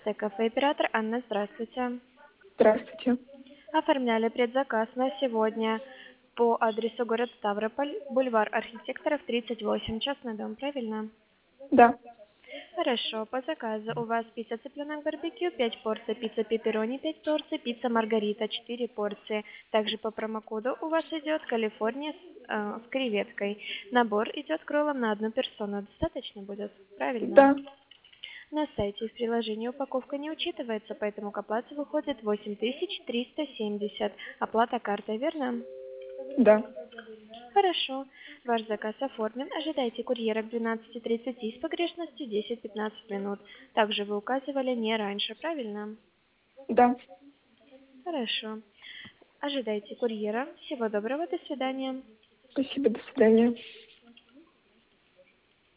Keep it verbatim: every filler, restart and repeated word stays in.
двенадцатое кафе «Император». Анна, здравствуйте. Здравствуйте. Оформляли предзаказ на сегодня по адресу город Ставрополь, бульвар Архитекторов, тридцать восемь, частный дом, правильно? Да, Хорошо, по заказу у вас пицца цыпленок барбекю, пять порций, пицца пепперони, пять порций, пицца маргарита, четыре порции. Также по промокоду у вас идет Калифорния с, э, с креветкой. Набор идет к роллам на одну персону. Достаточно будет? Правильно? да, На сайте и в приложении упаковка не учитывается, поэтому к оплате выходит восемь тысяч триста семьдесят. Оплата картой, верно? да. Хорошо. Ваш заказ оформлен. Ожидайте курьера к двенадцати тридцати с погрешностью десять-пятнадцать минут. Также вы указывали не раньше, правильно? Да. Хорошо. Ожидайте курьера. Всего доброго, до свидания. Спасибо, до свидания.